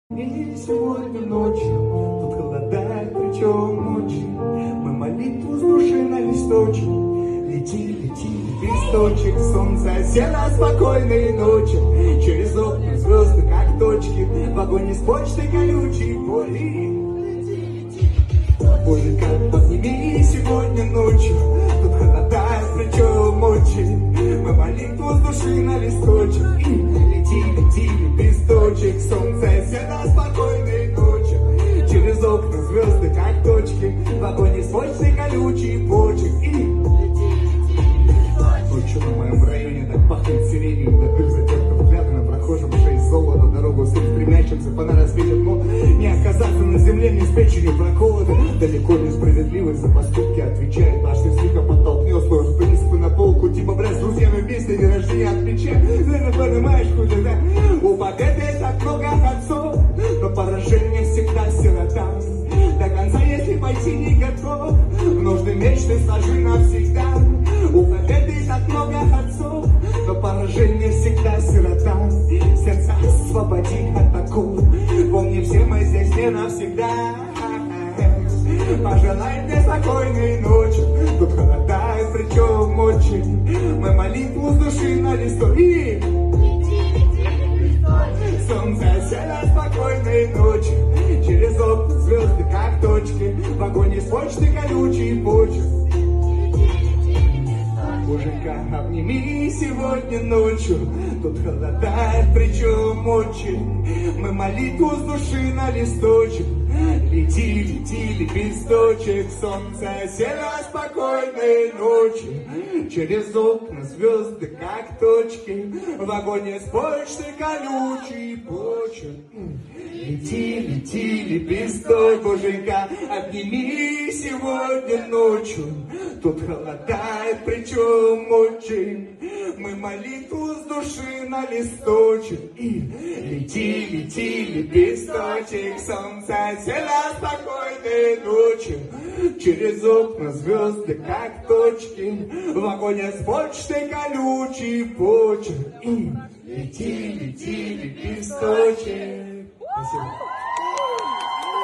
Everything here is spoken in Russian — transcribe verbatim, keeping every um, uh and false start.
И сегодня ночью тут холодает, причем очень. Мы молитву с души на листочек. Лети, лети, листочек, солнце села спокойной ночью. Через окна звезды, как точки, в вагоне с почтой колючей боли. Боженька, обними сегодня ночью, тут холодает, причем очень. Мы молитву с души на листочек. И лети, лети, листочек, солнце села спокойной ночью. Через окна звезды, как точки, в вагоне с почтой колючей почек. И ночью на моем районе так пахнет сиренью, до дыр затертым взглядом на прохожем шесть золота. Дорогу с стремящимся фонарь светит, но не оказаться на земле не с печенью проколоты. Далеко несправедливость за поступки отвечает. Наш слегка подтолкнет свой принципы на полку, типа брать с друзьями вместе день рождения отмечать. Наверное, понимаешь, куда, да? У победы так много отцов, но поражение всегда сирота. До конца, если пойти не готов, нужны мечты сложи навсегда. У победы так много отцов, но поражение всегда сирота. Сердца освободи от оков, помни, все мы здесь не навсегда. Пожелай мне спокойной ночи, тут холодает, причем очень. Мы молитву с души на листочек. Солнце села спокойной ночи. Через окна звезды, как точки, в вагоне с почты колючий почек. Боженька, обними сегодня ночью, тут холодает, причем очень. Мы молитву с души на листочек. Лети, лети, лепесточек, солнце села спокойной ночи. Через окна звезды, как точки, в вагоне с почты колючий почек. Лети, лети, лепесток, Боженька, обними сегодня ночью. Тут холодает, причем очень. Мы молитву с души на листочек. И лети, лети, лепесточек, солнце села спокойной ночью. Через окна звезды, как точки, в вагоне с почтой колючий почек. И лети, лети, лепесточек. Спасибо.